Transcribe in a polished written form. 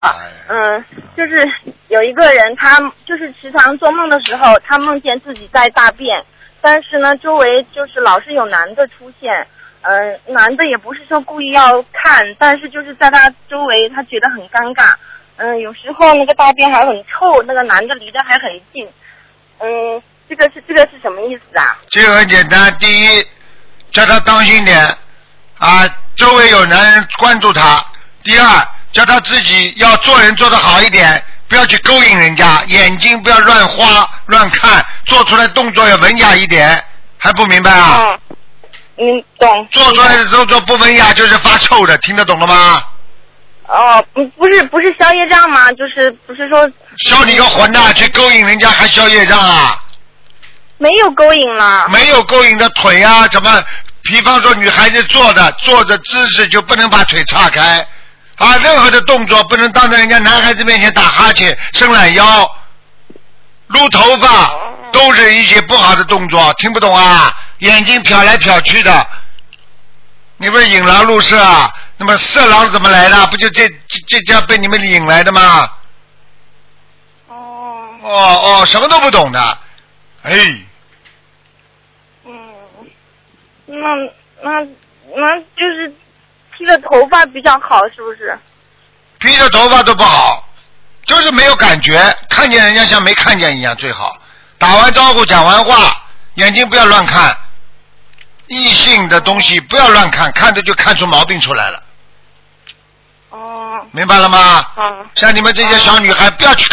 就是有一个人，他就是时常做梦的时候，他梦见自己在大便，但是呢，周围就是老是有男的出现，男的也不是说故意要看，但是就是在他周围，他觉得很尴尬。有时候那个大便还很臭，那个男的离得还很近。这个是什么意思啊？ 这个很简单，第一，叫他当心点啊，周围有男人关注他；第二，叫他自己要做人做得好一点，不要去勾引人家，眼睛不要乱花乱看，做出来动作要文雅一点，还不明白啊？ 懂。 做出来的动作不文雅就是发臭的，听得懂了吗？ 不是消业障吗？就是不是说消你个魂呐！去勾引人家还消业障啊？ 没有勾引了。 没有勾引的腿啊？怎么？比方说女孩子坐着姿势就不能把腿岔开啊！任何的动作不能当着人家男孩子面前打哈欠、伸懒腰、撸头发，都是一些不好的动作，听不懂啊？眼睛瞟来瞟去的，你不是引狼入室啊？那么色狼怎么来的？不就这样被你们引来的吗？什么都不懂的，哎。 那就是剃了头发比较好，是不是？ 披着头发都不好，就是没有感觉，看见人家像没看见一样最好。打完招呼讲完话，眼睛不要乱看，异性的东西不要乱看，看着就看出毛病出来了。明白了吗？像你们这些小女孩不要去